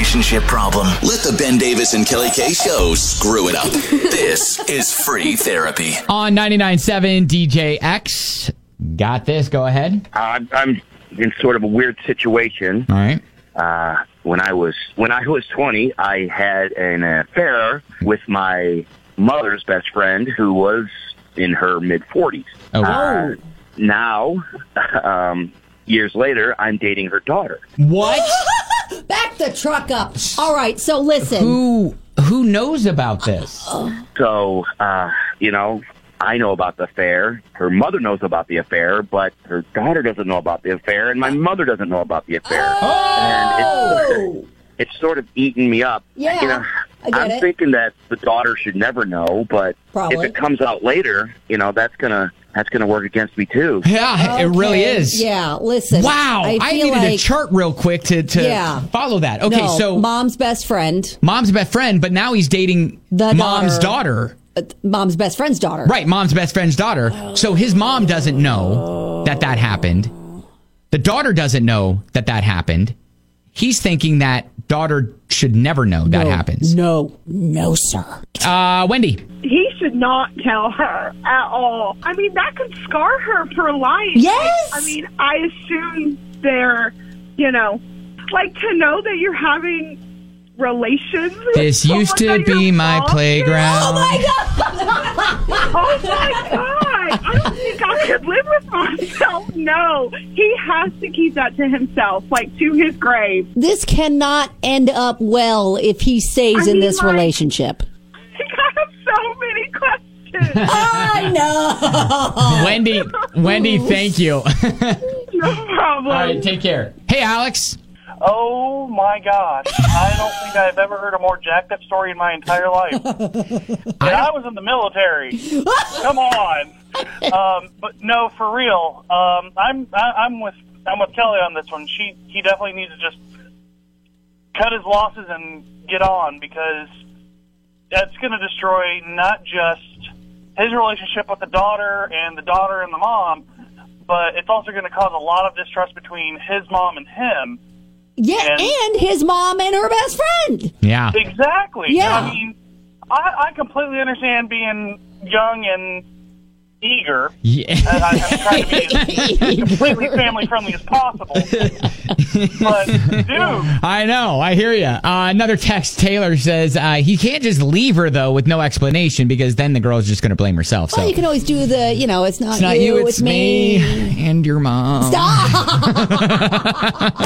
relationship problem. Let the Ben Davis and Kelly K show screw it up. This is free therapy. On 99.7 DJX. Got this. Go ahead. I'm in sort of a weird situation. All right. When I was 20, I had an affair with my mother's best friend who was in her mid-40s. Oh, wow. Now, years later, I'm dating her daughter. What? Back the truck up. All right, so listen. Who knows about this? So, I know about the affair. Her mother knows about the affair, but her daughter doesn't know about the affair, and my mother doesn't know about the affair. And it's sort of eating me up. Yeah, I'm thinking that the daughter should never know, but Probably. if it comes out later, that's gonna work against me too. Yeah, Okay. It really is. Yeah, listen. Wow, I feel needed like a chart real quick to follow that. Okay, no, so mom's best friend. mom's best friend, but now he's dating The mom's daughter. Mom's best friend's daughter. Right, mom's best friend's daughter. So his mom doesn't know that happened. The daughter doesn't know that happened. He's thinking that daughter should never know that happens. No, sir. Wendy. He should not tell her at all. I mean, that could scar her for life. Yes. I mean, I assume they're, to know that you're having relations with This used to someone that be your my mom playground. Oh my God. Oh my God! I don't think I could live with myself. No, he has to keep that to himself, to his grave. This cannot end up well if he stays in this relationship. I have so many questions. I know. Wendy, thank you. No problem. All right, take care. Hey, Alex. Oh, my gosh. I don't think I've ever heard a more jacked up story in my entire life. And I was in the military. Come on. But no, for real. I'm with Kelly on this one. He definitely needs to just cut his losses and get on, because that's going to destroy not just his relationship with the daughter and the mom, but it's also going to cause a lot of distrust between his mom and him. Yeah, and his mom and her best friend. Yeah. Exactly. Yeah. I mean, I completely understand being young and eager. Yeah. And I'm trying to be as completely family-friendly as possible. But, dude. I know. I hear you. Another text, Taylor says, he can't just leave her, though, with no explanation, because then the girl's just going to blame herself. Well, So you can always do the, it's not it's not you, it's me and your mom. Stop.